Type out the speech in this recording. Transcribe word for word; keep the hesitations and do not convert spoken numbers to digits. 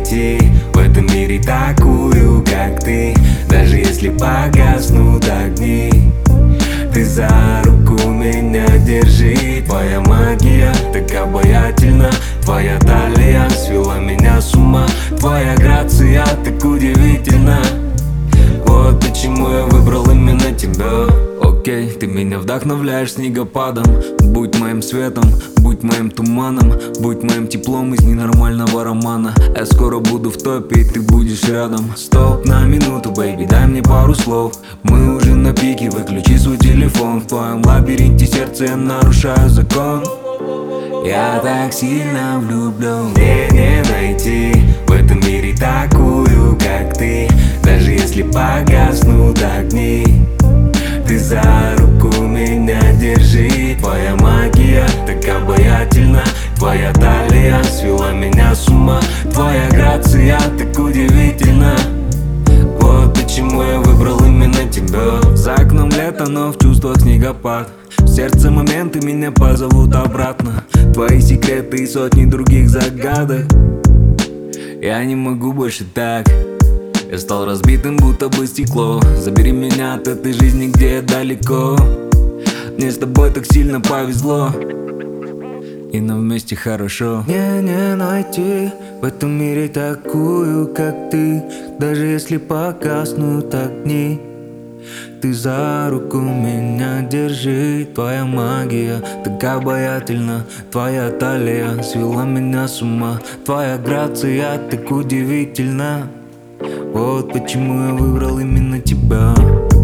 найти в этом мире такую, как ты. Даже если погаснут огни, ты за руку меня держи. Твоя магия так обаятельна, твоя талия свела меня с ума. Твоя грация так удивительна, вот почему я выбрал именно тебя. Окей, ты меня вдохновляешь снегопадом. Будь моим светом, будь моим туманом, будь моим теплом из ненормального романа. Я скоро буду в топе, и ты будешь рядом. Стоп на минуту, бэйби, дай мне пару слов. Мы уже на пике, выключи свой телефон. В твоем лабиринте сердца я нарушаю закон. Я так сильно влюблен. Мне не найти в этом мире такую, как ты. Даже если погаснут огни, ты за руку меня держи. Твоя магия так обаятельна, твоя талия свела меня с ума. Твоя грация так удивительна, вот почему я выбрал именно тебя. За окном лето, но в чувствах снегопад. В сердце моменты меня позовут обратно. Твои секреты и сотни других загадок. Я не могу больше так. Я стал разбитым, будто бы стекло. Забери меня от этой жизни, где я далеко. Мне с тобой так сильно повезло, и нам вместе хорошо. Мне не найти в этом мире такую, как ты. Даже если погаснут огни, ты за руку меня держи. Твоя магия так обаятельна, твоя талия свела меня с ума. Твоя грация так удивительна, вот почему я выбрал именно тебя.